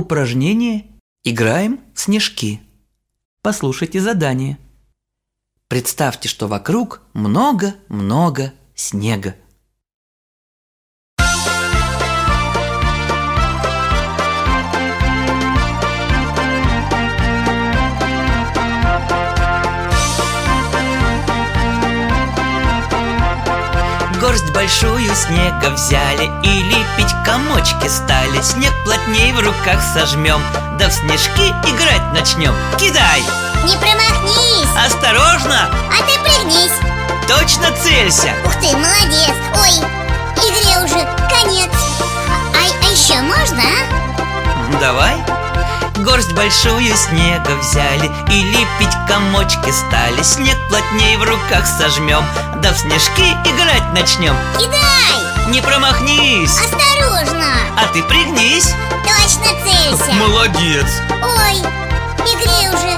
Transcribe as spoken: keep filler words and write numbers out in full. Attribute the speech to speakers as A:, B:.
A: Упражнение «Играем в снежки». Послушайте задание. Представьте, что вокруг много-много снега. Горсть большую снега взяли и лепить комочки стали. Снег плотней в руках сожмем, да в снежки играть начнем. Кидай!
B: Не промахнись!
A: Осторожно!
B: А ты пригнись!
A: Точно целься!
B: Ух ты, молодец! Ой, игре уже конец. А, а еще можно, а?
A: Давай! Горсть большую снега взяли и лепить комочки стали. Снег плотней в руках сожмем, да в снежки играть начнем.
B: Кидай!
A: Не промахнись!
B: Осторожно!
A: А ты пригнись!
B: Точно целься!
A: Молодец!
B: Ой, игре уже